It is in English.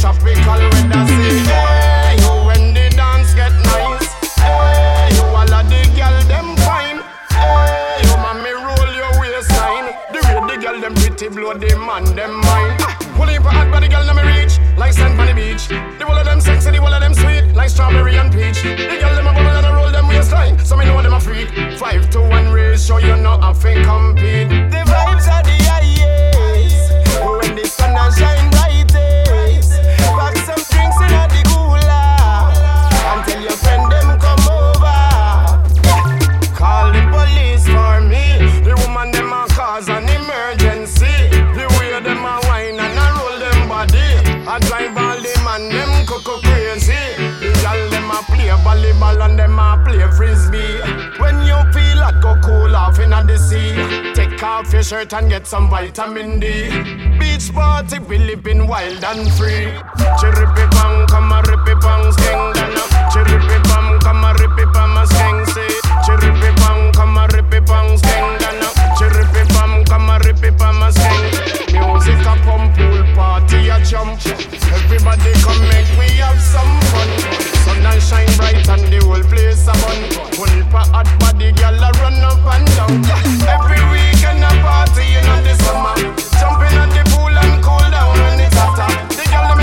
tropical weather. See, hey, you when the dance get nice. Hey, you all of the girl them fine. Hey, you mommy roll your waistline. The way the girl them pretty blow the man them mind. Pulling for hot body girl, now me reach like sand on the beach. The whole of them sexy, the whole of them sweet like strawberry and peach. The girl them a bubble and a roll them waistline, so me know them a freak. 5-to-1 ratio, you know I think compete. The vibes are the highest when the sun a shine brightest. Pack some drinks in a the cooler and tell your friend them come over. Call the police for me. The woman them a cause an emergency. The way them a wine and a roll them body. I drive all the man them coco crazy. The girl them a play volleyball and them a play frisbee. When you feel hot, go cool off inna the sea. Take off your shirt and get some vitamin D. Beach party, we living wild and free. Chiripy bang, come a rippy bang, skeng dana. Chiripy bang, come a rippy bang, a skeng say. Chiripy bang, come a rippy bang, skeng dana. Chiripy bang, come a rippy bang, a skeng. Music a pump, pool party a jump.